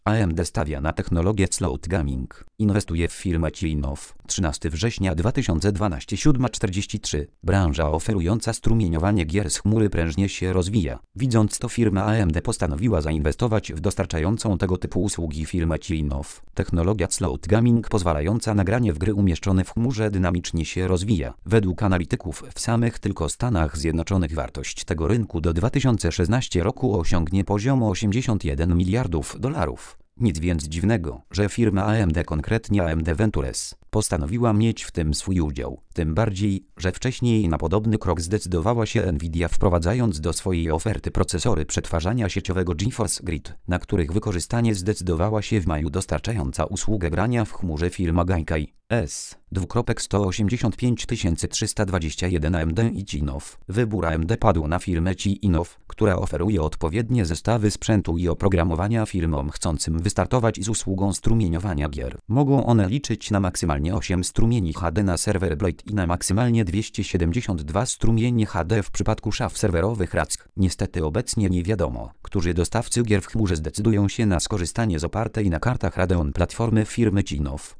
AMD stawia na technologię cloud gaming. Inwestuje w firmę Cienow. 13 września 2012 7:43. Branża oferująca strumieniowanie gier z chmury prężnie się rozwija. Widząc to, firma AMD postanowiła zainwestować w dostarczającą tego typu usługi firmę Cienow. Technologia cloud gaming pozwalająca na granie w gry umieszczone w chmurze dynamicznie się rozwija. Według analityków w samych tylko Stanach Zjednoczonych wartość tego rynku do 2016 roku osiągnie poziom 81 miliardów dolarów. Nic więc dziwnego, że firma AMD, konkretnie AMD Ventures, postanowiła mieć w tym swój udział. Tym bardziej, że wcześniej na podobny krok zdecydowała się Nvidia, wprowadzając do swojej oferty procesory przetwarzania sieciowego GeForce Grid, na których wykorzystanie zdecydowała się w maju dostarczająca usługę grania w chmurze firma Gaikai S. 2,185 321 AMD i Cienow. Wybór AMD padł na firmę Cienow, która oferuje odpowiednie zestawy sprzętu i oprogramowania firmom chcącym wystartować z usługą strumieniowania gier. Mogą one liczyć na maksymalnie 8 strumieni HD na serwer Blade i na maksymalnie 272 strumienie HD w przypadku szaf serwerowych rack. Niestety obecnie nie wiadomo, którzy dostawcy gier w chmurze zdecydują się na skorzystanie z opartej na kartach Radeon platformy firmy Cienow.